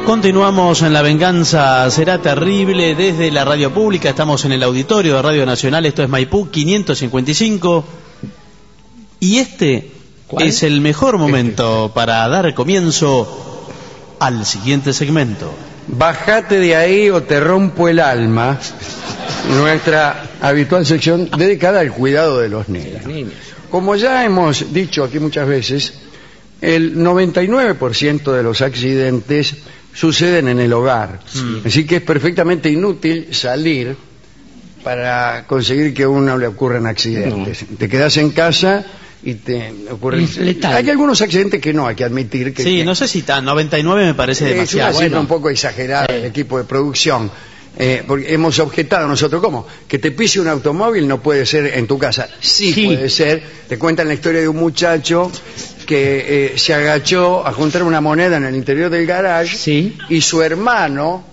Continuamos en La Venganza Será Terrible desde la radio pública. Estamos en el auditorio de Radio Nacional. Esto es Maipú 555. Y ¿Cuál? es el mejor momento para dar comienzo al siguiente segmento. Bájate de ahí o te rompo el alma. Nuestra habitual sección dedicada al cuidado de los niños. Como ya hemos dicho aquí muchas veces, el 99% de los accidentes suceden en el hogar. Sí. Así que es perfectamente inútil salir para conseguir que a uno le ocurran accidentes. No. Te quedas en casa y te ocurren... Hay algunos accidentes que no, hay que admitir que... Sí, no sé si tan 99 me parece demasiado. Es una cifra un poco exagerada del equipo de producción. Porque hemos objetado nosotros, ¿cómo? Que te pise un automóvil no puede ser en tu casa. Sí. Puede ser. Te cuentan la historia de un muchacho que se agachó a juntar una moneda en el interior del garage y su hermano,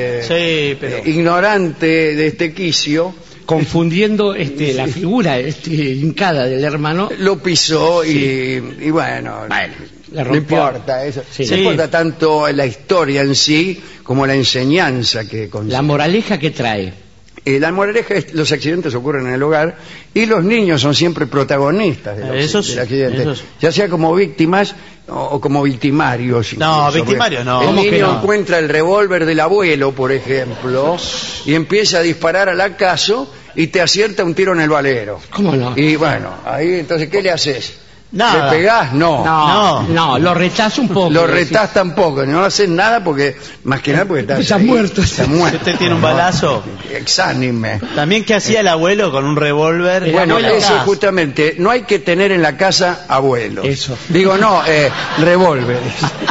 ignorante de este quicio, confundiendo la figura hincada del hermano, lo pisó y bueno, no importa eso. No importa tanto la historia en sí como la enseñanza que contiene. La moraleja que trae. La moraleja es los accidentes ocurren en el hogar y los niños son siempre protagonistas del accidente, ya sea como víctimas o como victimarios. No, victimarios no. El niño encuentra el revólver del abuelo, por ejemplo, y empieza a disparar al acaso y te acierta un tiro en el valero. ¿Cómo no? Y bueno, ahí entonces, ¿qué le haces? Nada. ¿Le pegás? No, lo retás un poco. Lo retás tampoco, no haces nada porque, más que nada porque estás muerto. Usted tiene un balazo. Exánime. También, ¿qué hacía el abuelo con un revólver? Bueno, eso justamente, no hay que tener en la casa abuelos. Eso. Digo, no, revólveres.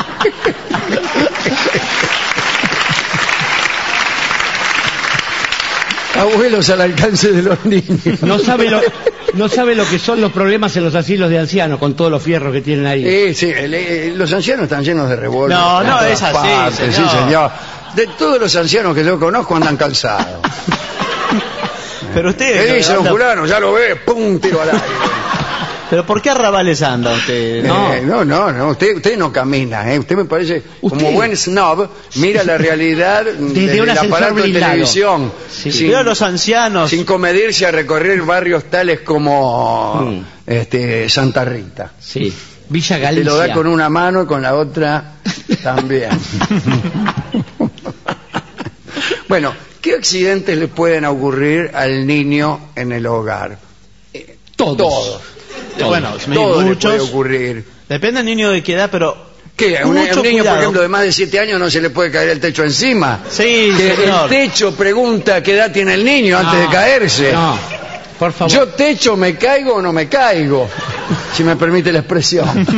Abuelos al alcance de los niños. No sabe lo que son los problemas en los asilos de ancianos con todos los fierros que tienen ahí. Sí, los ancianos están llenos de revólveres. No es así, señor. Sí, señor. De todos los ancianos que yo conozco andan calzados. Pero usted... ¿Qué dice don fulano? Ya lo ve, pum, tiro al aire. ¿Pero por qué arrabales anda usted? No, usted no camina, Usted me parece, como buen snob, mira la realidad desde el aparato de televisión. Veo a los ancianos. Sin comedirse a recorrer barrios tales como Santa Rita. Sí, Villa Galicia. Te lo da con una mano y con la otra también. Bueno, ¿qué accidentes le pueden ocurrir al niño en el hogar? Todos. Bueno, todo muchos. Le puede ocurrir. Depende del niño de qué edad, pero... ¿Qué? ¿A un niño, por ejemplo, de más de 7 años no se le puede caer el techo encima? Sí, señor. El techo pregunta qué edad tiene el niño antes de caerse. No, por favor. ¿Yo techo me caigo o no me caigo? Si me permite la expresión.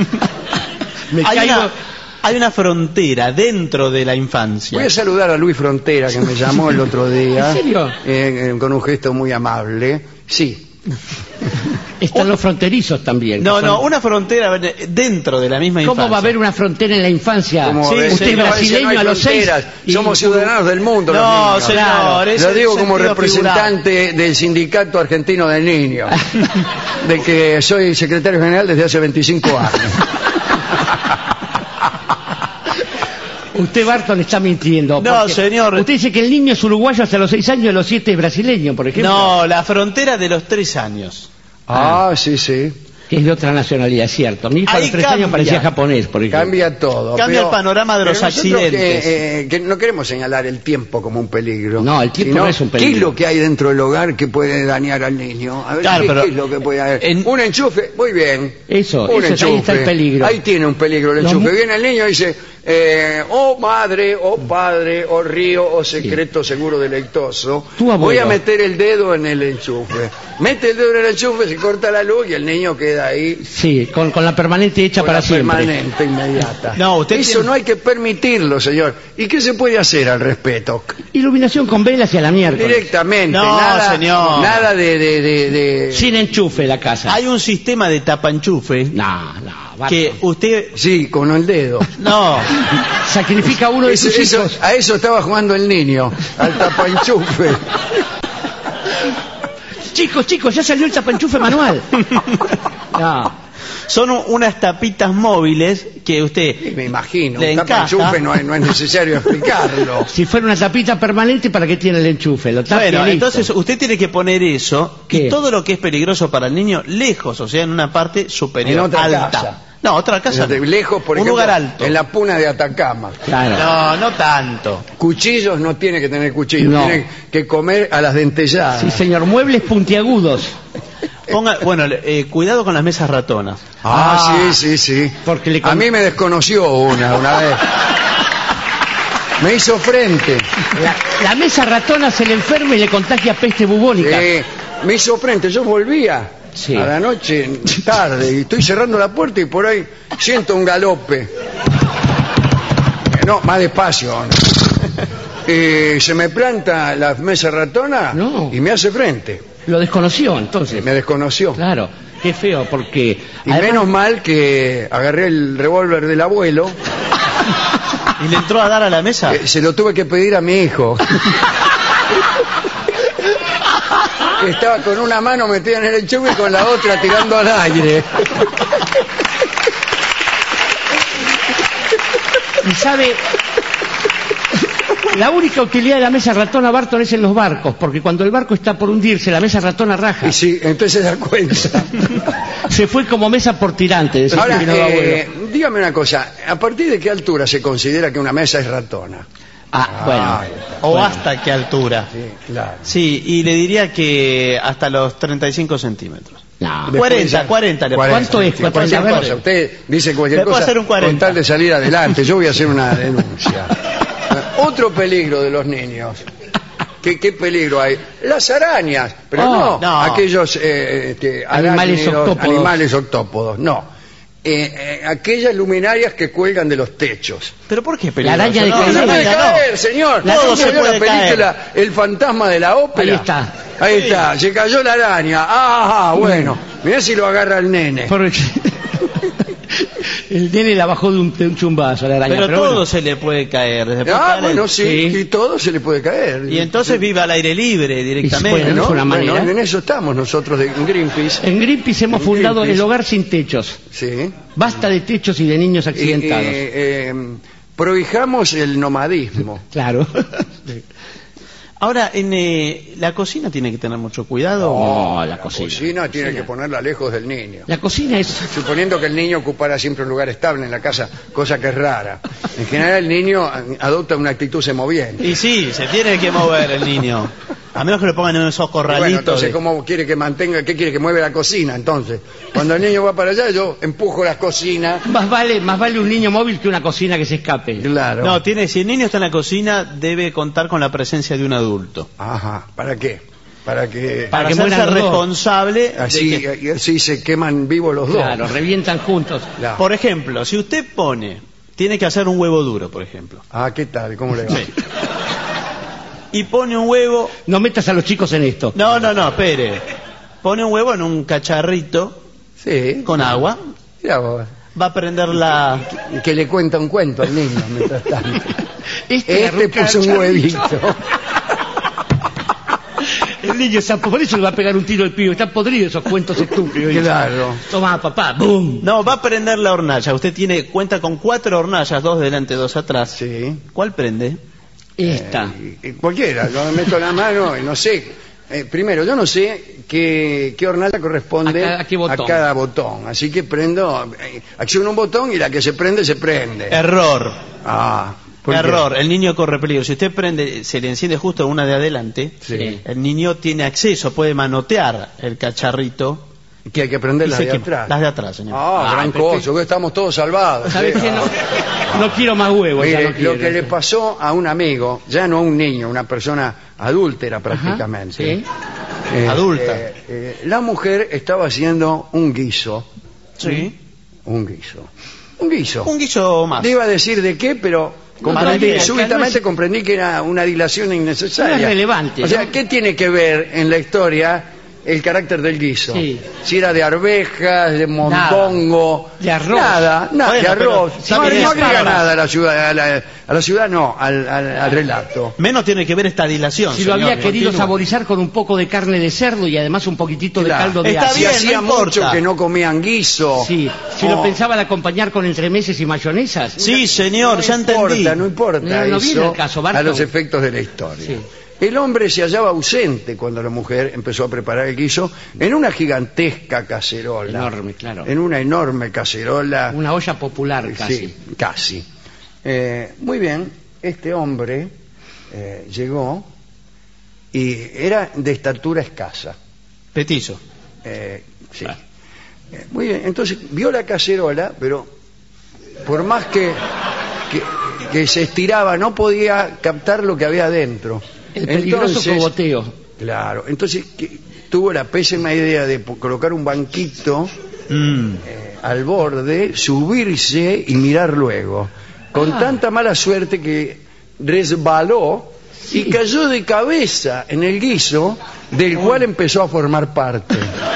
Hay una frontera dentro de la infancia. Voy a saludar a Luis Frontera, que me llamó el otro día. ¿En serio? Con un gesto muy amable. Sí. Están los fronterizos también. Una frontera dentro de la misma infancia. ¿Cómo va a haber una frontera en la infancia? Usted es brasileño a los 6. Somos ciudadanos del mundo. No, señor. Lo digo como representante del Sindicato Argentino del Niño, de que soy secretario general desde hace 25 años. Usted, Barton, está mintiendo. No, señor. Usted dice que el niño es uruguayo hasta los 6 años y a los 7 es brasileño, por ejemplo. No, la frontera de los 3 años. Sí. Que es de otra nacionalidad, es cierto. Mi hijo a los 3 años parecía japonés, por ejemplo. Cambia todo. Cambia el panorama de los accidentes. Que no queremos señalar el tiempo como un peligro. No, el tiempo no es un peligro. ¿Qué es lo que hay dentro del hogar que puede dañar al niño? A ver, ¿qué es lo que puede haber? Un enchufe, muy bien. Ahí está el peligro. Ahí tiene un peligro el enchufe. Viene el niño y dice... oh madre, oh padre, oh río, oh secreto seguro deleitoso, voy a meter el dedo en el enchufe. Mete el dedo en el enchufe, se corta la luz y el niño queda ahí. Sí, con la permanente hecha para siempre. Permanente, inmediata. Eso no hay que permitirlo, señor. ¿Y qué se puede hacer al respecto? Iluminación con velas y a la miércoles. Directamente. Señor. Nada de... Sin enchufe la casa. Hay un sistema de tapanchufe. Que usted... Sí, con el dedo. No. Sacrifica uno de sus hijos. A eso estaba jugando el niño, al tapanchufe. Chicos, ya salió el tapanchufe manual. Son unas tapitas móviles que usted Me imagino, le un encaja. tapa-enchufe no es necesario explicarlo. Si fuera una tapita permanente, ¿para qué tiene el enchufe? Lo tapa y Bueno, listo. entonces usted tiene que poner eso ¿Qué? y todo lo que es peligroso para el niño lejos, o sea, en una parte superior, En otra alta. casa. No, otra casa. no. Lejos, por un ejemplo, lugar alto. en la puna de Atacama. Claro. No, no tanto. Cuchillos no tiene que tener cuchillos, No. tiene que comer a las dentelladas. Sí, señor. Muebles puntiagudos. Bueno, cuidado con las mesas ratonas. Sí. Porque le A mí me desconoció una vez. Me hizo frente. La mesa ratona se le enferma y le contagia peste bubónica. Me hizo frente. Yo volvía Sí. a la noche tarde y estoy cerrando la puerta y por ahí siento un galope. No, más despacio. Se me planta la mesa ratona No. y me hace frente. Lo desconoció, entonces. Me desconoció. Claro. Qué feo, porque... Y menos mal que agarré el revólver del abuelo, ¿Y le entró a dar a la mesa? se lo tuve que pedir a mi hijo. Que estaba con una mano metida en el enchufe y con la otra tirando al aire. Y sabe... La única utilidad de la mesa ratona, Barton, es en los barcos, porque cuando el barco está por hundirse, la mesa ratona raja. Y sí, entonces se da cuenta. Se fue como mesa por tirante. Decía Ahora, mi abuelo. dígame una cosa, ¿a partir de qué altura se considera que una mesa es ratona? Bueno. ¿O hasta qué altura? Sí, claro. Sí, y le diría que hasta los 35 centímetros. No. Después 40, ya- 40. ¿Cuánto es? Sí, ¿Cuánto cualquier es? A ver. cosa. Usted dice cualquier Le puedo cosa hacer un 40. con tal de salir adelante. Yo voy a hacer una denuncia. Otro peligro de los niños. ¿Qué peligro hay? Las arañas, pero no aquellos Animales arácnidos, octópodos. animales octópodos, no. Aquellas luminarias que cuelgan de los techos. ¿Pero por qué La araña de peligroso? caer. Se puede no. caer, señor. Todo ¿No se vio puede la película El fantasma de la ópera? Ahí está. Ahí está, se cayó la araña. Bueno, mirá si lo agarra el nene. Porque el nene la bajó de un chumbazo a la araña. Pero todo bueno. se le puede caer. se puede caer Bueno, el- sí, sí. y todo se le puede caer. Y entonces vive al aire libre directamente. bueno, ¿no? es una manera. Bueno, en eso estamos nosotros en Greenpeace. En Greenpeace hemos En fundado Greenpeace. el hogar sin techos. Sí. Basta de techos y de niños accidentados. Prohijamos el nomadismo. Claro. Ahora, en la cocina tiene que tener mucho cuidado. Oh, la La cocina. cocina tiene que ponerla lejos del niño. La cocina es... Suponiendo que el niño ocupara siempre un lugar estable en la casa, cosa que es rara. En general el niño adopta una actitud semoviente. Y sí, se tiene que mover el niño. A menos que lo pongan en esos Y corralitos. bueno, entonces, de- ¿cómo quiere que mantenga? ¿Qué quiere que mueve la cocina? Entonces, cuando el niño va para allá, yo empujo la cocina. Más vale un niño móvil que una cocina que se escape. Claro. No, si el niño está en la cocina, debe contar con la presencia de un adulto. Ajá. ¿Para qué? Para que Para que hacerse mueran los dos. responsable de así, que- y así se queman vivos los dos. Claro, revientan juntos. Claro. Por ejemplo, si usted tiene que hacer un huevo duro, por ejemplo. ¿qué tal? ¿Cómo le va? Sí. Y pone un huevo... No metas a los chicos en esto. No, espere. Pone un huevo en un cacharrito Sí. con agua. Mirá vos. Va a prender la... Que le cuenta un cuento al niño mientras tanto. Este puso un huevito. El niño por eso le va a pegar un tiro al pibe. Están podridos esos cuentos estúpidos. Claro. Toma, papá, ¡boom! No, va a prender la hornalla. Usted cuenta con 4 hornallas, 2 delante, 2 atrás. Sí. ¿Cuál prende? Esta. Y cualquiera, yo me meto la mano y no sé. Primero, yo no sé qué hornalla corresponde ¿A qué botón? cada botón. Así que prendo, acciono un botón y la que se prende. Error. ¿por qué? Error. El niño corre peligro. Si usted se le enciende justo una de adelante, Sí. el niño tiene acceso, puede manotear el cacharrito. Que hay que prender las Dice de que- atrás. Las de atrás, señor. Gran cosa, que estamos todos salvados. ¿Sabes Sí. qué? No quiero más huevos. ya Mire, no quiero. lo que le pasó a un amigo, ya no a un niño, una persona adúltera prácticamente. Ajá, Eh, Adulta. La mujer estaba haciendo un guiso. Sí. Un guiso. Un guiso. Un guiso más. Le iba a decir de qué, pero Maravilla. súbitamente comprendí que era una dilación innecesaria. No es relevante, O sea, ¿no? ¿qué tiene que ver en la historia el carácter del guiso. Sí. Si era de arvejas, de mondongo, de arroz. Nada, Bueno, de arroz. pero No también agrega es nada a la ciudad, a la ciudad no, al relato. Menos tiene que ver esta dilación. Si lo señor. había querido Continúe. saborizar con un poco de carne de cerdo y además un poquitito de Claro. caldo de Está ajo. Si bien, hacía no importa. mucho que no comían guiso. Sí, si o- lo pensaban acompañar con entremeses y mayonesas. Sí, señor, ya entendí. No importa No viene eso el caso, a Barton. los efectos de la historia. Sí. El hombre se hallaba ausente cuando la mujer empezó a preparar el guiso en una gigantesca cacerola. Enorme, claro. En una enorme cacerola. Una olla popular casi. Sí, casi. Muy bien, este hombre llegó y era de estatura escasa. Petizo. Sí. Muy bien, entonces vio la cacerola, pero por más que se estiraba, no podía captar lo que había adentro. El peligroso cogoteo. Claro, entonces tuvo la pésima idea de colocar un banquito al borde, subirse y mirar luego. Con tanta mala suerte que resbaló y cayó de cabeza en el guiso del cual empezó a formar parte.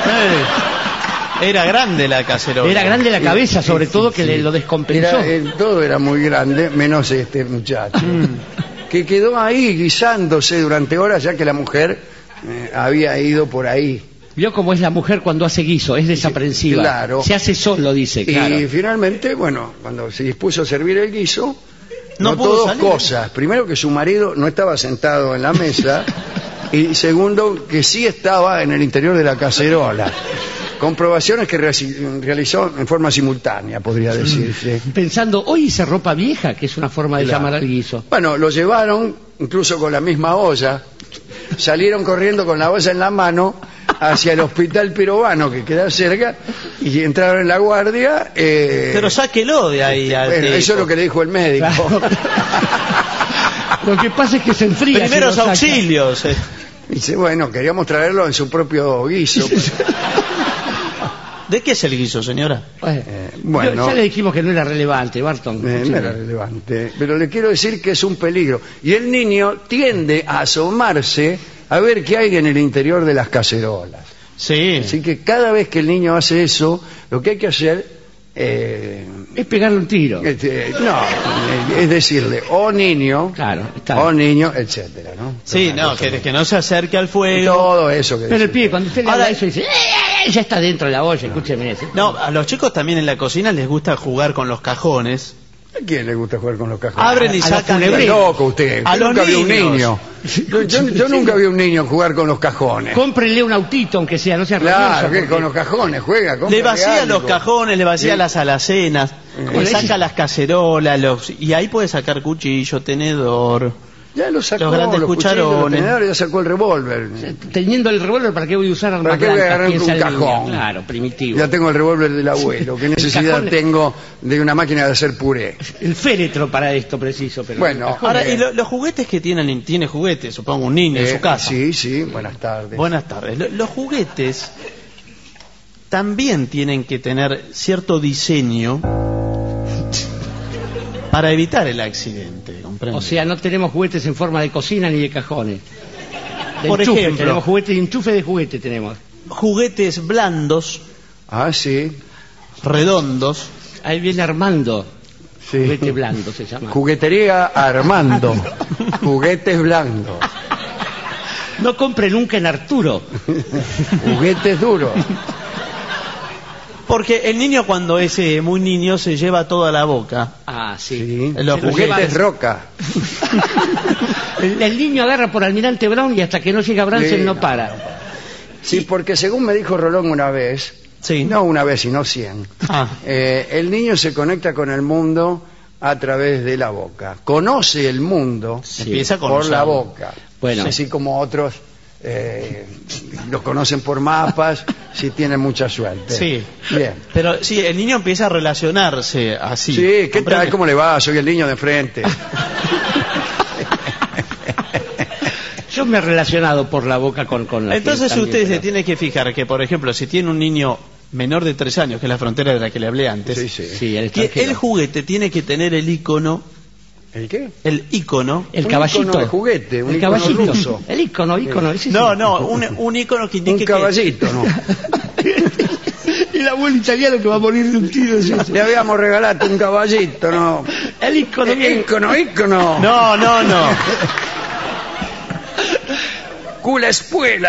Era grande la cacerola. Era grande la cabeza, sobre todo, que lo descompensó. Todo era muy grande, menos este muchacho, que quedó ahí guisándose durante horas, ya que la mujer había ido por ahí. Vio cómo es la mujer cuando hace guiso, es desaprensiva. Claro. Se hace solo, dice, claro. Y finalmente, bueno, cuando se dispuso a servir el guiso, No notó pudo dos salir. cosas. Primero, que su marido no estaba sentado en la mesa, y segundo, que sí estaba en el interior de la cacerola. Comprobaciones que realizó en forma simultánea, podría decirse. Pensando, hoy hice ropa vieja, que es una forma de Claro. llamar al guiso. Bueno, lo llevaron, incluso con la misma olla, salieron corriendo con la olla en la mano hacia el hospital peruano que queda cerca y entraron en la guardia. Pero sáquelo de ahí. Al Bueno, tipo. eso es lo que le dijo el médico. Lo que pasa es que se enfría. Primeros si lo saca. auxilios. Dice, bueno, queríamos traerlo en su propio guiso. ¿De qué es el guiso, señora? Bueno, Ya le dijimos que no era relevante, Barton. no era relevante, pero le quiero decir que es un peligro. Y el niño tiende a asomarse a ver qué hay en el interior de las cacerolas. Sí. Así que cada vez que el niño hace eso, lo que hay que hacer Es pegarle un tiro. es decirle, niño, Claro, está. niño, etcétera, ¿no? Sí, no, que no se acerque al fuego. Todo eso que Pero el dice. pibe, cuando usted le Ahora- habla eso, dice, ya está dentro de la olla, escúcheme. No, a los chicos también en la cocina les gusta jugar con los cajones. ¿A quién le gusta jugar con los cajones? Abren y a los sacan. Está funebreros. loco usted. A Usted los nunca vio un niños. niño. Yo nunca vi un niño jugar con los cajones. Cómprenle un autito, aunque sea, no sea Claro, rabioso, que con los cajones juega. Le cómprale vacía algo. los cajones, le vacía Sí. las alacenas, ¿Cómo le le saca dice? las cacerolas, y ahí puede sacar cuchillo, tenedor. Ya lo sacó, Los grandes cuchillos, los cucharones. tenedores, ya sacó el revólver. Teniendo el revólver, ¿para qué voy a usar armas ¿Para qué voy a blancas? agarrar Piensa un el niño. cajón? Claro, primitivo. Ya tengo el revólver del abuelo. ¿Qué necesidad cajón- tengo de una máquina de hacer puré? El féretro para esto, preciso. Pero Bueno, el cajón- Ahora, y los juguetes que tiene juguetes, supongo un niño en su casa. Sí, buenas tardes. Buenas tardes. Los juguetes también tienen que tener cierto diseño para evitar el accidente, ¿comprende? O sea, no tenemos juguetes en forma de cocina ni de cajones. De Por enchufe, ejemplo. tenemos juguetes, enchufe de juguete tenemos. Juguetes blandos, Ah, sí. redondos. Ahí viene Armando. Sí. Juguete blando se llama. Juguetería Armando. Juguetes blandos. No compre nunca en Arturo. Juguetes duros. Porque el niño cuando es muy niño se lleva toda la boca. Ah, sí. Sí. Los Se lo Juguetes lleva- roca. El niño agarra por Almirante Brown y hasta que no llega a Bransel Sí, no no. para. Sí, porque según me dijo Rolón una vez, Sí. no una vez, sino 100, Ah. el niño se conecta con el mundo a través de la boca. Conoce el mundo Empieza a por conocerlo. la boca. Bueno. Así como otros los conocen por mapas, si tienen mucha suerte. Sí. Bien. Pero sí, el niño empieza a relacionarse así. Sí, ¿qué tal? ¿comprende? ¿Cómo le va? Soy el niño de frente. Yo me he relacionado por la boca con la Entonces también, usted se pero- tiene que fijar que, por ejemplo, si tiene un niño menor de 3 años, que es la frontera de la que le hablé antes, Sí, sí. Sí, el que extranjero. el juguete tiene que tener el icono ¿El qué? El ícono. El Un caballito. ícono de juguete, un el ícono caballito. ruso. El ícono. ese No, sí. no, un ícono que indique Un caballito, ¿no? El abuelo italiano que va a morir de un tiro. es ese. Le habíamos regalado un caballito, ¿no? El ícono. Ícono. No. Cula espuela.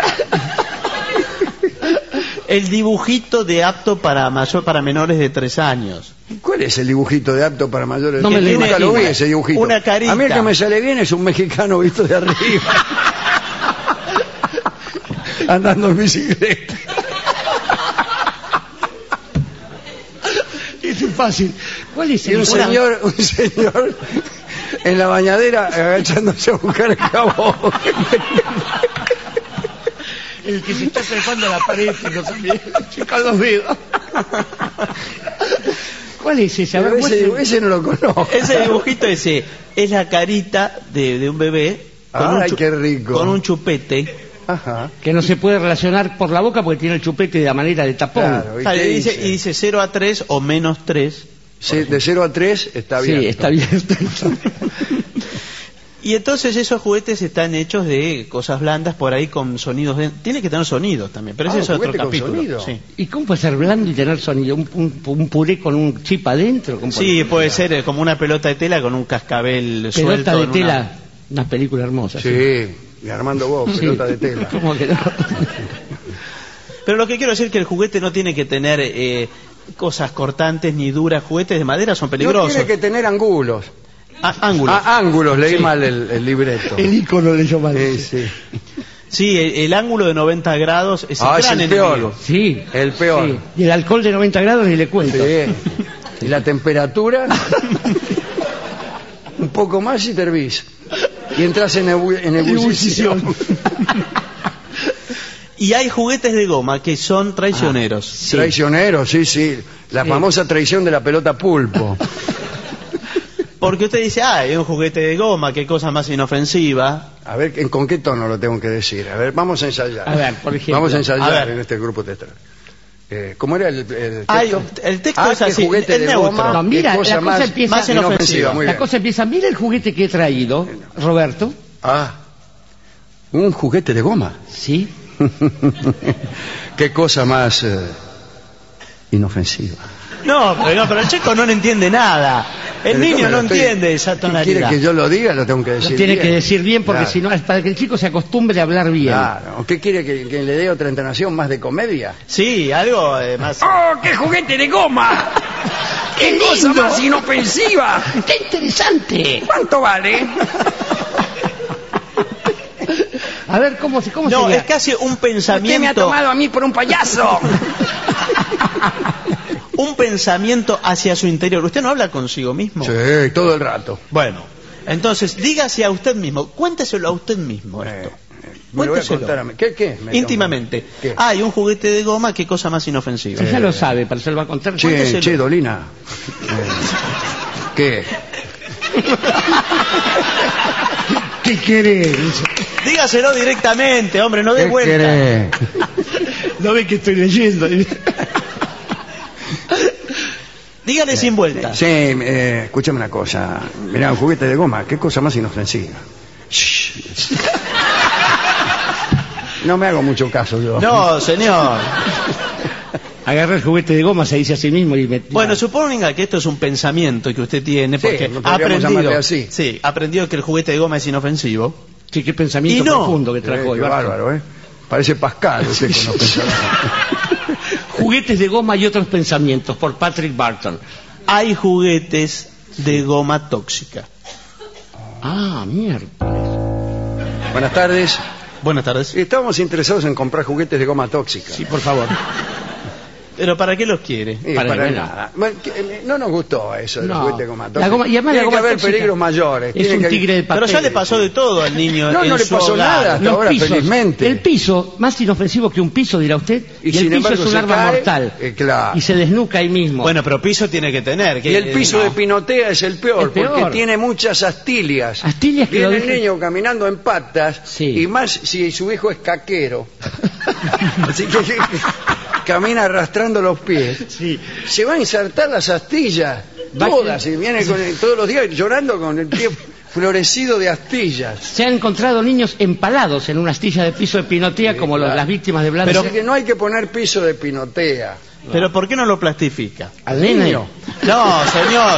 El dibujito de apto para menores de 3 años. ¿Cuál es el dibujito de apto para mayores? No me lo Nunca lo vi imagino. ese dibujito. Una carita. A mí el que me sale bien es un mexicano visto de arriba. Andando en bicicleta. Ese es fácil. ¿Cuál es Y el un señor en la bañadera agachándose a buscar el jabón. El que se está trepando a la pared y no sabe, con los dedos. ¿Cuál es ese? A ver, Ese no lo conozco. Ese dibujito es la carita de un bebé Ay, qué rico. con un chupete. Ajá. que no se puede relacionar por la boca porque tiene el chupete de la manera de tapón. Claro, ¿y Ah, qué y dice 0 a 3 o menos 3. Sí, de 0 a 3 está bien. Sí, está bien. Y entonces esos juguetes están hechos de cosas blandas por ahí con sonidos. Tiene que tener sonidos también, pero ese es otro juguete con capítulo. sonido. Sí. ¿Y cómo puede ser blando y tener sonido? ¿Un puré con un chip adentro? ¿Cómo Sí, puede ser como una pelota de tela con un cascabel suelto. Pelota de en tela, una película hermosa. Sí, y Armando Bob, Sí. pelota de tela. ¿Cómo que no? Pero lo que quiero decir es que el juguete no tiene que tener cosas cortantes ni duras. Juguetes de madera son No peligrosos. tiene que tener ángulos. Ángulos. Ángulos, leí Sí. mal el libreto. El ícono leyó mal. Sí. Sí, el ángulo de 90 grados es el Es gran el peor. enemigo. Sí. El peor. Sí. Y el alcohol de 90 grados ni le cuento. Sí. Y la temperatura, un poco más y te hervís. Y entras en ebullición. Y hay juguetes de goma que son traicioneros. Sí. Traicionero, sí. La famosa traición de la pelota pulpo. Porque usted dice, es un juguete de goma, qué cosa más inofensiva. A ver, ¿con qué tono lo tengo que decir? A ver, vamos a ensayar. A ver, por ejemplo. Vamos a A ensayar ver. en este grupo teatral. ¿Cómo era el texto? El texto es qué así, juguete es de neutro. goma, No, mira, qué cosa la cosa más, empieza- más inofensiva. Muy La bien. cosa empieza, mira el juguete que he traído, Roberto. Un juguete de goma. Sí. Qué cosa más inofensiva. No, pero el chico no le entiende nada. El Pero niño ¿cómo no lo estoy- entiende esa ¿Quiere tonalidad. que yo lo diga? Lo tengo que Lo decir tiene bien. que decir bien porque Claro. si no, es para que el chico se acostumbre a hablar bien. Claro. ¿Qué quiere que le dé otra entonación más de comedia? Sí, algo más. ¡Oh, qué juguete de goma! ¡Qué cosa más inofensiva! ¡Qué interesante! ¿Cuánto vale? A ver, ¿cómo No, sería? es casi un Usted me ha pensamiento, tomado a mí por un payaso. un pensamiento hacia su interior. ¿Usted no habla consigo mismo? Sí, todo el rato. Bueno, entonces, dígase a usted mismo, cuénteselo a usted mismo esto. Me lo voy a Cuénteselo. contar a mí. ¿Qué? Me Íntimamente. ¿Qué? Hay un juguete de goma, qué cosa más inofensiva. Si ya lo sabe, pero se lo va a contar. Cuénteselo. Che, Dolina. ¿Qué? ¿Qué querés? Dígaselo directamente, hombre, no dé ¿Qué vuelta. querés? No ve que estoy leyendo. Dígale sin vuelta. Sí, escúchame una cosa. Mirá, un juguete de goma, qué cosa más inofensiva. Shh. No me hago mucho caso yo. No, señor. Agarra el juguete de goma, se dice a sí mismo y me... Bueno, suponga que esto es un pensamiento que usted tiene, Sí, porque lo ha podríamos aprendido, llamarle así. sí, ha aprendido que el juguete de goma es inofensivo. Sí, qué pensamiento Y no. profundo que trajo Qué hoy. Barto. bárbaro, ¿eh? Parece Pascal usted con los pensamientos. Juguetes de goma y otros pensamientos, por Patrick Barton. Hay juguetes de goma tóxica. Ah, mierda. Buenas tardes. Buenas tardes. Estábamos interesados en comprar juguetes de goma tóxica. Sí, por favor. ¿Pero para qué los quiere? Para bueno. nada. Bueno, no nos gustó eso del No. juguete de goma La tóxica. goma- y además la Tiene que goma haber tóxica peligros mayores. Es Tiene un que- tigre de papel. Pero ya le pasó de todo al niño No, en no le su pasó hogar. nada. Hasta ahora, felizmente. El piso, más inofensivo que un piso, dirá usted, Y y sin el piso embargo es un se arma cae, mortal. claro. Y se desnuca ahí mismo. Bueno, pero piso tiene que tener. Y el piso de pinotea es el peor, El peor. porque tiene muchas astillas. Astillas que Viene lo el dejan- niño caminando en patas, Sí. y más si su hijo es caquero. Así que camina arrastrando los pies. Sí. Se va a insertar las astillas Todas, y viene todos los días llorando con el pie florecido de astillas. Se han encontrado niños empalados en una astilla de piso de pinotea, como claro. las víctimas de Blas. Pero que no hay que poner piso de pinotea. Pero ¿por qué no lo plastifica? ¿Al nene? Niño. No, señor.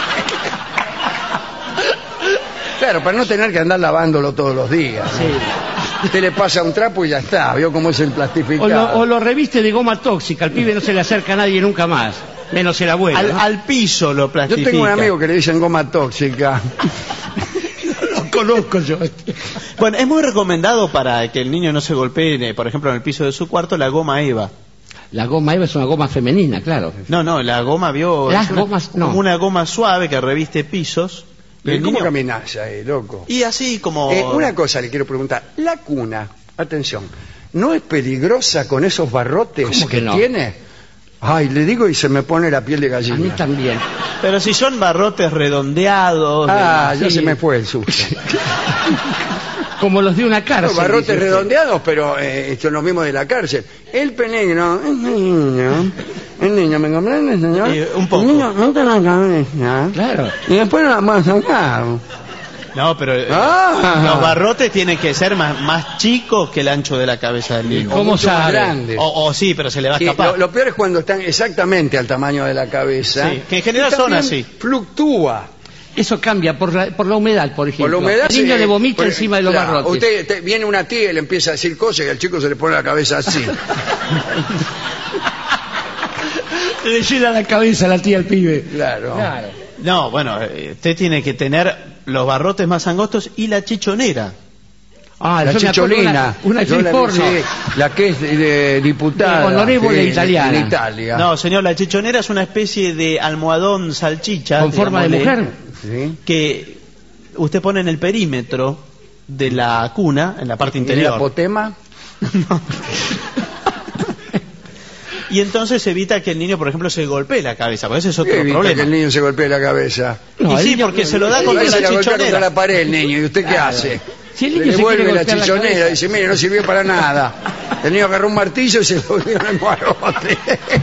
Claro, para no tener que andar lavándolo todos los días. Sí. Usted le pasa un trapo y ya está. ¿Vio cómo es el plastificado? O lo reviste de goma tóxica. Al pibe no se le acerca a nadie nunca más. Menos el abuelo. ¿no? Al piso lo Yo plastifica. tengo un amigo que le dicen goma tóxica. Lo conozco yo. Bueno, es muy recomendado para que el niño no se golpee, por ejemplo, en el piso de su cuarto, la goma Eva. La goma Eva es una goma femenina, claro. No, la goma vio... Las es una- gomas, no. como una goma suave que reviste pisos. Y ¿Y el cómo niño- caminás ahí, loco? Y así como... Una cosa le quiero preguntar. La cuna, atención, ¿no es peligrosa con esos barrotes ¿Cómo que no? tiene? Ay, le digo y se me pone la piel de A mí gallina. también. Pero si son barrotes redondeados... Ah, ya Sí. se me fue el susto. Como los de una No, cárcel. barrotes dice usted. redondeados, pero son los mismos de la cárcel. El peligro, el niño, ¿me comprende, señor? Un poco. El niño, no te la cabeza. Claro. Y después la vamos a sacar. No, pero Ah. los barrotes tienen que ser más chicos que el ancho de la cabeza del niño. ¿Cómo Mucho más sabe? grande. O sí, pero se le va a Sí, escapar. lo peor es cuando están exactamente al tamaño de la cabeza. Sí, que en general Y son también así. Fluctúa. Eso cambia por la humedad, por ejemplo. Por la humedad. El niño le vomita por- encima de los claro, barrotes. viene una tía y le empieza a decir cosas y al chico se le pone la cabeza así. Le llena la cabeza a la tía al pibe. Claro. Claro. No, bueno, usted tiene que tener los barrotes más angostos y la chichonera. Ah, La yo me acuerdo chicholina. Una Yo actriz porno. sí, la que es de diputada. Onorevole sí, italiana. En Italia. No, señor, la chichonera es una especie de almohadón salchicha. Con forma de digámosle, mujer. Sí. que usted pone en el perímetro de la cuna, en la parte ¿Y la interior. apotema? Y entonces evita que el niño, por ejemplo, se golpee la cabeza, porque ese es otro Evita problema. que el niño se golpee la cabeza. No, y el sí, niño- porque se lo da Y contra se la la golpea contra chichonera. la pared el niño. ¿Y usted qué Claro. hace? Si el niño Le se devuelve quiere la golpear la chichonera. cabeza. Dice, mire, no sirvió para nada. El niño agarró un martillo y se lo dio en el barrote.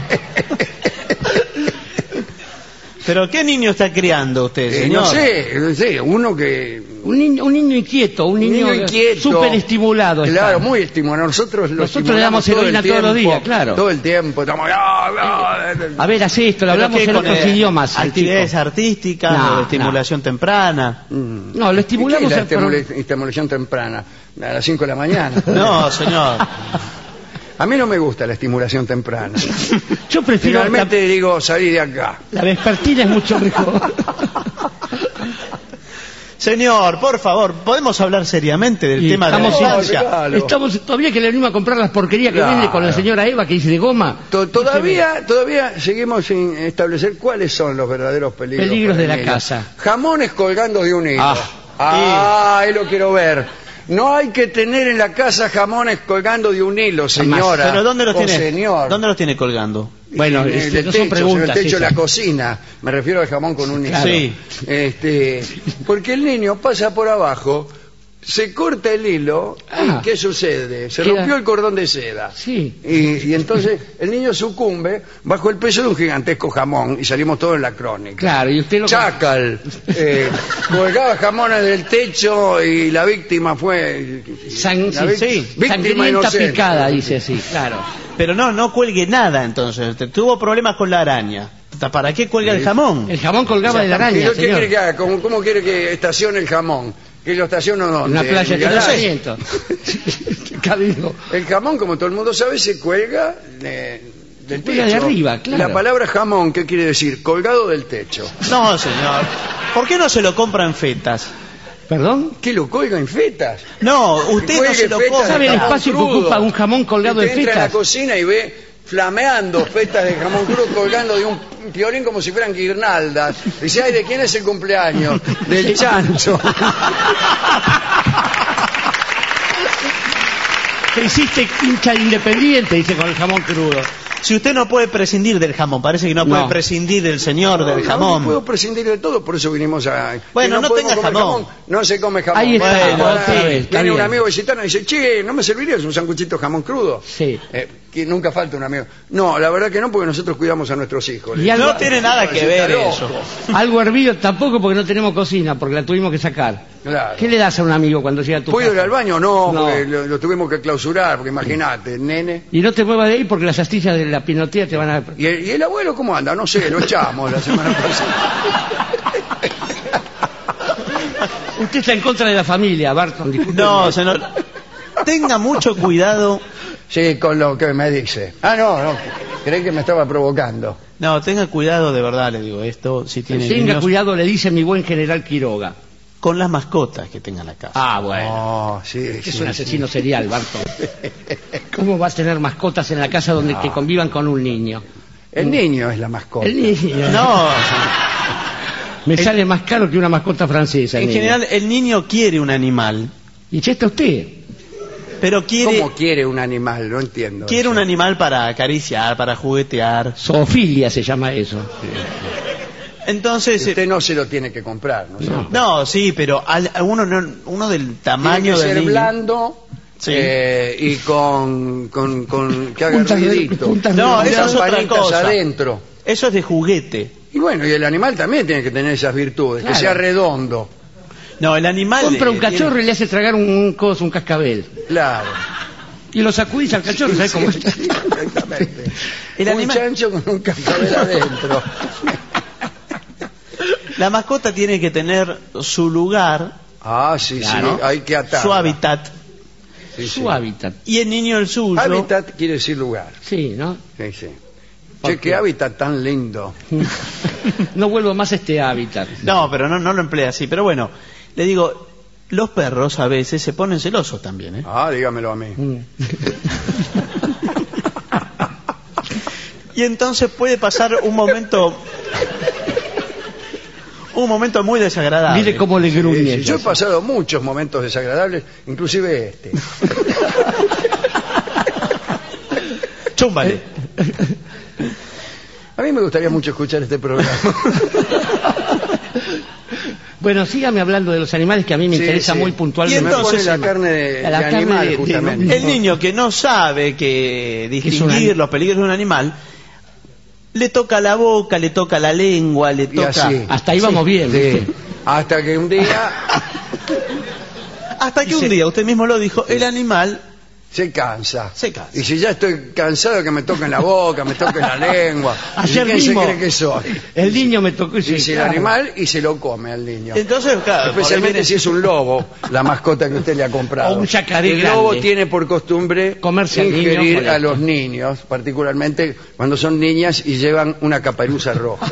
Pero ¿qué niño está criando usted, señor? No sé, uno que... Un niño inquieto, un niño inquieto. súper estimulado. Claro, está. muy estimulado. Nosotros le damos heroína todos los días, claro. Todo el tiempo. Estamos... A ver, hace esto, le ¿Pero hablamos qué, en con, otros idiomas. al actividades tipo. artísticas, No, o de estimulación temprana. No, lo estimulamos ¿Qué es la al estimulación temprana? A las 5 de la mañana. No, señor. A mí no me gusta la estimulación temprana. Yo prefiero Finalmente digo, salí de acá. la vespertina es mucho mejor. Señor, por favor, ¿podemos hablar seriamente del Y tema de la estamos, infancia? Claro. estamos todavía que le venimos a comprar las porquerías que Claro. vende con la señora Eva que dice de goma. Todavía seguimos sin establecer cuáles son los verdaderos peligros. Peligros para de el la niño. casa. Jamones colgando de un hilo. Ah. Ahí lo quiero ver. No hay que tener en la casa jamones colgando de un hilo, señora. ¿Pero dónde los o tiene? señor. ¿Dónde los tiene colgando? Bueno, En el no techo, son preguntas. en el techo de la esas. cocina. Me refiero al jamón con un hilo. Claro. Sí. Porque el niño pasa por abajo, se corta el hilo Ah. y ¿qué sucede? Se Queda- rompió el cordón de seda. Sí. Y entonces el niño sucumbe bajo el peso de un gigantesco jamón y salimos todos en la crónica. Claro, y usted lo... Chacal colgaba jamones del techo y la víctima fue víctima sangrienta inocente. picada, dice así, claro. Pero no cuelgue nada, entonces. Usted tuvo problemas con la araña. ¿Para qué cuelga el jamón? El jamón colgaba de la araña, ¿Qué señor. quiere que haga? ¿Cómo quiere que estacione el jamón? ¿Que lo estacione dónde? Una playa ¿En de el garage? estacionamiento. Cabino. El jamón, como todo el mundo sabe, se cuelga del Cuelga techo. de arriba, claro. La palabra jamón, ¿qué quiere decir? Colgado del techo. No, señor. ¿Por qué no se lo compra en fetas? ¿Perdón? ¿Qué lo colga en fetas? No, usted no Cuelgue se lo fetas compra. de ¿Sabe el jamón espacio que crudo? ocupa un jamón colgado Usted de entra en la fetas? cocina y ve flameando fetas de jamón crudo colgando de un piolín como si fueran guirnaldas. Dice, ay, ¿de quién es el cumpleaños? Del chancho. Te hiciste hincha de Independiente, dice con el jamón crudo. Si usted no puede prescindir del jamón, parece que no puede No. prescindir del señor del No jamón. puedo prescindir de todo, por eso vinimos a... Bueno, que no podemos tenga comer jamón. No se come jamón. Ahí está, Bueno, otra vez, está viene un bien. amigo visitando y dice, che, ¿no me servirías un sanguchito de jamón crudo? Sí. que nunca falta un amigo. No, la verdad que no, porque nosotros cuidamos a nuestros hijos. Y algo- No tiene nada que ver Está eso. loco. Algo hervido tampoco porque no tenemos cocina, porque la tuvimos que sacar. Claro. ¿Qué le das a un amigo cuando llega a tu ¿Puedo ir casa? al baño? No, No. porque lo tuvimos que clausurar, porque imagínate, nene. Y no te muevas de ahí porque las astillas de la pinotea te van a... ¿Y el abuelo cómo anda? No sé, lo echamos la semana pasada. Usted está en contra de la familia, Barton. discúlpeme. No, señor. Tenga mucho cuidado. Sí, con lo que me dice. No, creí que me estaba provocando. No, tenga cuidado, de verdad le digo esto. Si tiene Tenga niños, cuidado, le dice mi buen general Quiroga. con las mascotas que tenga en la casa. Ah, bueno. Oh, sí, Es sí, un asesino serial, Barton. ¿Cómo va a tener mascotas en la casa donde que convivan con un niño? El niño es la mascota. El niño. No, Me sale más caro que una mascota francesa. el en niño. general el niño quiere un animal, Y cheta usted. pero ¿Cómo quiere un animal? No entiendo. quiere eso. un animal para acariciar, para juguetear. Zoofilia se llama eso. Entonces, Usted no se lo tiene que comprar, ¿no? No. no, sí, pero uno del Tiene tamaño que del ser niño. blando Sí. y con que haga Puntas de- ruidito. puntas de- No, Y eso es otra campanitas cosa. adentro. Eso es de juguete. Y bueno, y el animal también tiene que tener esas virtudes, Claro. que sea redondo. No, el animal. Compra un tiene- cachorro y le hace tragar un coso, un cascabel. Claro. Y lo sacudís al cachorro, ¿sabes cómo está? Sí, exactamente. El un animal- chancho con un cascabel adentro. La mascota tiene que tener su lugar, Ah, sí, Claro. sí, hay que atar. su hábitat, Sí, Su sí. hábitat. y el niño el suyo. Hábitat quiere decir lugar. Sí, ¿no? Sí, sí. ¿Por Che, qué? qué hábitat tan lindo. No vuelvo más a este hábitat. No, pero no lo emplea así. Pero bueno, le digo, los perros a veces se ponen celosos también, ¿eh? Ah, dígamelo a mí. Mm. Y entonces puede pasar un momento muy desagradable. Mire cómo le gruñe. Sí, yo he pasado muchos momentos desagradables, inclusive este. Chúmbale. A mí me gustaría mucho escuchar este programa. Bueno, sígame hablando de los animales que a mí me Sí, interesa sí. muy Y puntualmente. Me entonces, pone la carne de la carne animal, de- justamente. El niño que no sabe que es un distinguir anim- los peligros de un animal, le toca la boca, le toca la lengua, le Y toca... así. Hasta ahí vamos bien. Sí. ¿viste? Hasta que un día Hasta que Y un se- día, usted mismo lo dijo, el animal se cansa. se cansa. Y si ya estoy cansado de que me toquen la boca, me toquen la lengua, Ayer ¿quién mismo se cree que soy? el niño me tocó y Dice el claro. animal y se lo come al niño. Entonces, claro, Especialmente por ahí si es un lobo, la mascota que usted le ha comprado. O un yacaré El lobo grande. tiene por costumbre Comerse al niño, ingerir molesto. a los niños, particularmente cuando son niñas y llevan una caperuza roja.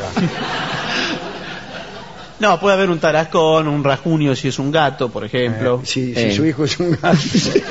No, puede haber un tarascón, un rajunio si es un gato, por ejemplo. Si su hijo es un gato.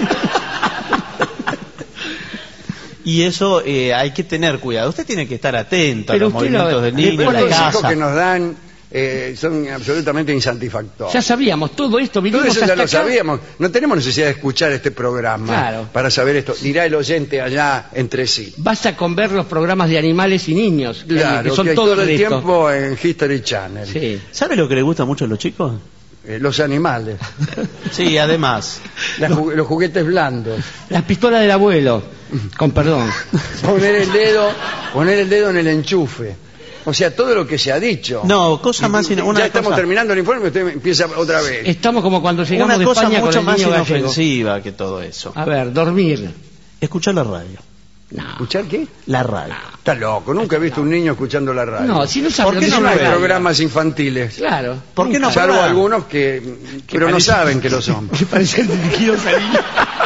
Y eso hay que tener cuidado. Usted tiene que estar atento Pero a los usted movimientos lo- del después niño en Los la hijos casa. que nos dan son absolutamente insatisfactorios. Ya sabíamos, todo esto Todo vinimos eso ya hasta lo acá. sabíamos. No tenemos necesidad de escuchar este programa Claro. para saber esto. Dirá el oyente allá entre sí. Basta con ver los programas de animales y niños, Claro, que son que hay todos todo el de esto. tiempo en History Channel. Sí. ¿Sabe lo que le gusta mucho a los chicos? Los animales. Sí, además. Los juguetes blandos. Las pistolas del abuelo, con perdón. Poner el dedo en el enchufe. O sea, todo lo que se ha dicho. No, cosa más... Una Ya estamos cosa, terminando el informe, usted empieza otra vez. Estamos como cuando llegamos una de cosa España con mucho el más niño gallego. inofensiva que todo eso. A ver, dormir. Escuchar la radio. No. ¿Escuchar qué? La radio. Está loco, nunca he visto un niño escuchando la radio. No, si no sabe ¿Por lo qué que no es No una hay prueba? radio. programas infantiles. Claro. ¿Por qué no Salvo prueba? algunos pero no parece- saben que lo son. Que parecen dirigidos a niños.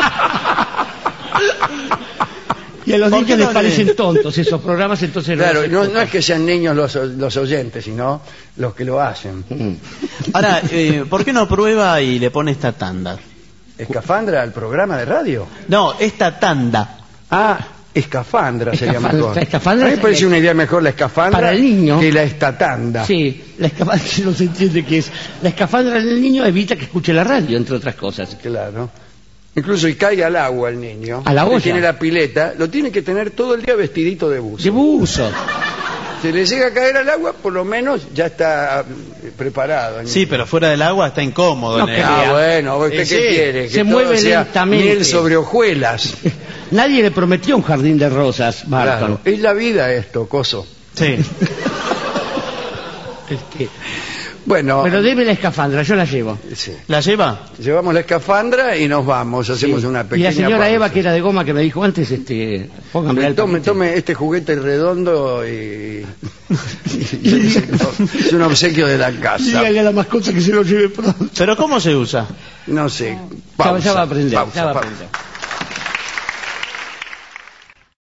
Y a los ¿Por niños qué les no parecen le- tontos esos programas, entonces Claro, los no escuchan. es que sean niños los oyentes, sino los que lo hacen. Ahora, ¿por qué no prueba y le pone esta tanda? ¿Escafandra al programa de radio? No, esta tanda. Ah, escafandra sería Escafandra, mejor. escafandra A mí me parece una idea mejor la escafandra para el niño. que la estatanda. Sí, la escafandra no se entiende qué es. La escafandra del niño evita que escuche la radio, entre otras cosas. Claro. Incluso y caiga al agua el niño. A la que olla. tiene la pileta, lo tiene que tener todo el día vestidito de buzo. De buzo. Si le llega a caer al agua, por lo menos ya está preparado. Sí, pero fuera del agua está incómodo. No, Bueno, ¿usted Sí, qué quiere? Que se todo mueve sea lentamente. miel sobre hojuelas. Nadie le prometió un jardín de rosas, Barton. Claro. Es la vida esto, coso. Sí. Bueno, Pero deme la escafandra, yo la llevo. sí. ¿La lleva? Llevamos la escafandra y nos vamos. Hacemos una Y pequeña la señora pausa. Eva, que era de goma, que me dijo antes, póngame Tome este juguete redondo y es un obsequio de la casa. Dígale a la mascota que se lo lleve pronto. ¿Pero cómo se usa? No sé. Ya va a aprender, pausa, ya va a pausa. aprender.